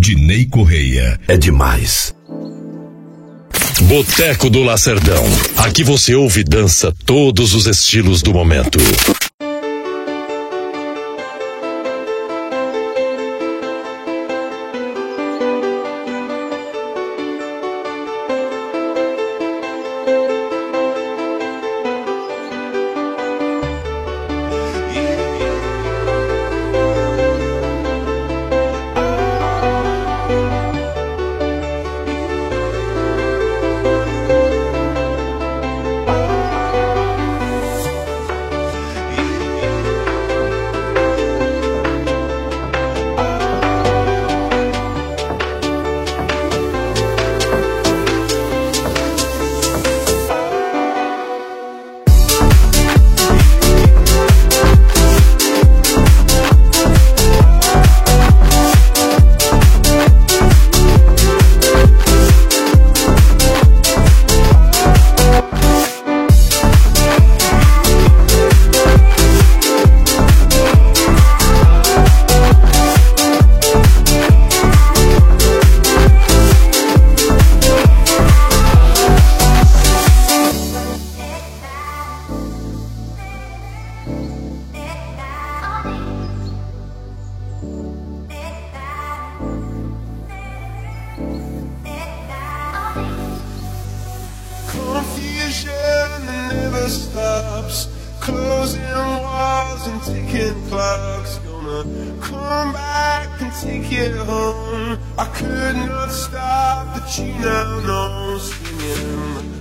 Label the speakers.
Speaker 1: Dinei Correia.
Speaker 2: É demais.
Speaker 3: Boteco do Lacerdão. Aqui você ouve e dança todos os estilos do momento.
Speaker 4: Confusion that never stops, closing walls and ticking clocks. Gonna come back and take you home. I could not stop, but you now know, singing